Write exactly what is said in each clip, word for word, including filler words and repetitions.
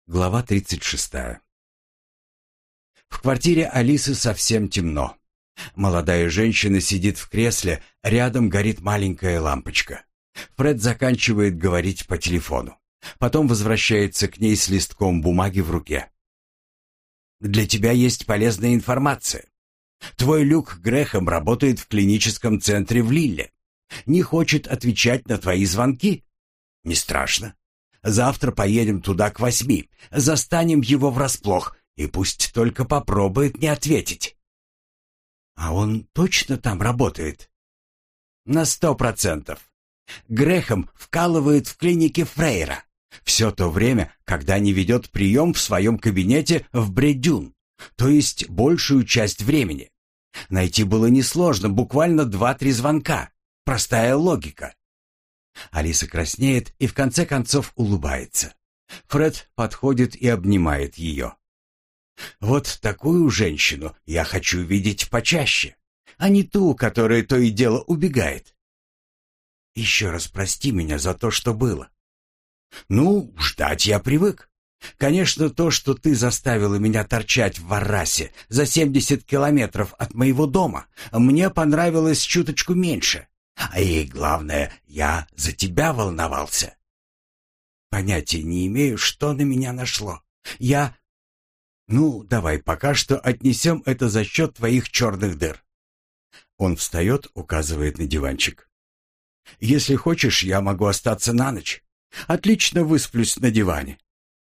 Глава тридцать шестая. В квартире Алисы совсем темно. Молодая женщина сидит в кресле, рядом горит маленькая лампочка. Фред заканчивает говорить по телефону. Потом возвращается к ней с листком бумаги в руке. «Для тебя есть полезная информация. Твой Люк Грэхэм работает в клиническом центре в Лилле. Не хочет отвечать на твои звонки? Не страшно. Завтра поедем туда к восьми, застанем его врасплох, и пусть только попробует не ответить». «А он точно там работает?» «На сто процентов. Грэхэм вкалывает в клинике Фрейра. Все то время, когда не ведет прием в своем кабинете в Бредюн, то есть большую часть времени. Найти было несложно, буквально два-три звонка. Простая логика». Алиса краснеет и в конце концов улыбается. Фред подходит и обнимает ее. «Вот такую женщину я хочу видеть почаще, а не ту, которая то и дело убегает. Еще раз прости меня за то, что было. Ну, ждать я привык. Конечно, то, что ты заставила меня торчать в Варрасе за семьдесят километров от моего дома, мне понравилось чуточку меньше. А ей главное, я за тебя волновался. Понятия не имею, что на меня нашло. Я... Ну, давай пока что отнесем это за счет твоих черных дыр». Он встает, указывает на диванчик. «Если хочешь, я могу остаться на ночь. Отлично высплюсь на диване».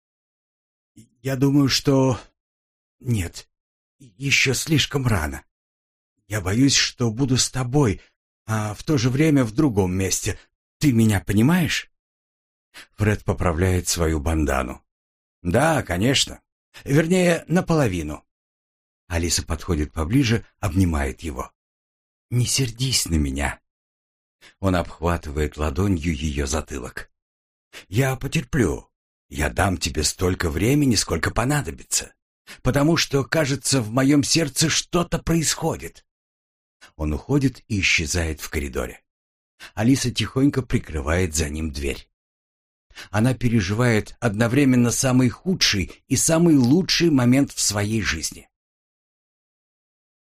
«Я думаю, что... Нет, еще слишком рано. Я боюсь, что буду с тобой, а в то же время в другом месте. Ты меня понимаешь?» Фред поправляет свою бандану. «Да, конечно. Вернее, наполовину». Алиса подходит поближе, обнимает его. «Не сердись на меня». Он обхватывает ладонью ее затылок. «Я потерплю. Я дам тебе столько времени, сколько понадобится. Потому что, кажется, в моем сердце что-то происходит». Он уходит и исчезает в коридоре. Алиса тихонько прикрывает за ним дверь. Она переживает одновременно самый худший и самый лучший момент в своей жизни.